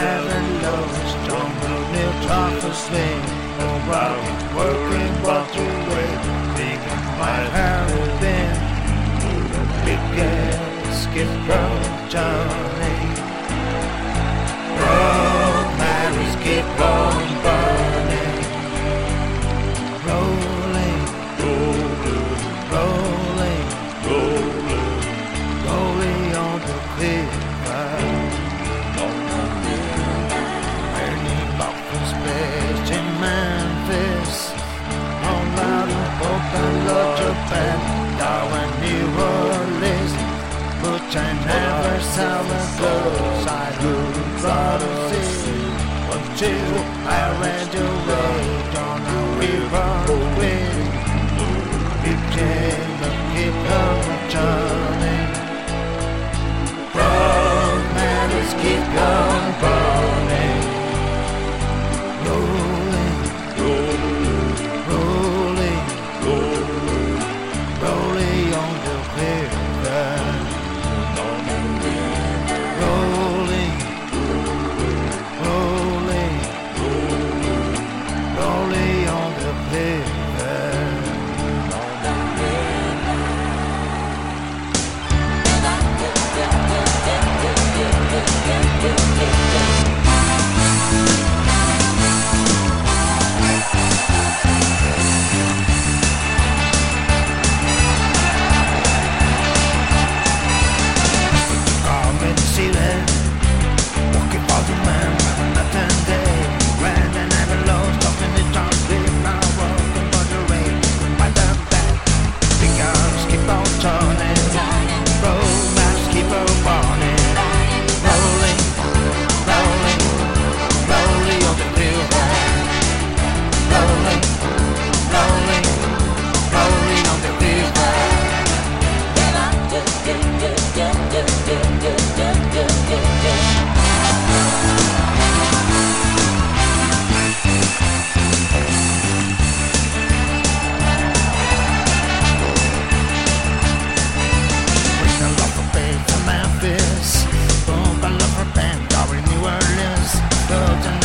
and lows, jungle near Tarsus swing. About working but too late. Big my hair has been. Big skip girl Johnny. Road matters keep on burning. Rolling, rolling, rolling on the cliff. Burning Buffalo's Bridge in Memphis. On loud and Boca, love Japan, Darwin, New Orleans. But I never saw the clothes I would rather see. Until I read your road on a river wind. Became a keep on turning. Road matters keep on burning. Rolling, rolling, rolling on the river. Rolling, rolling, rolling on the river. Walking for the man, nothing day. Ran and never lost, up in the dark, now walking for the rain. By the back, fingers keep on turning. Romance keep on burning. Rolling, rolling, rolling on the river. Rolling, rolling, rolling on the river. Memphis, boom, I love her band, Darwin, New Orleans,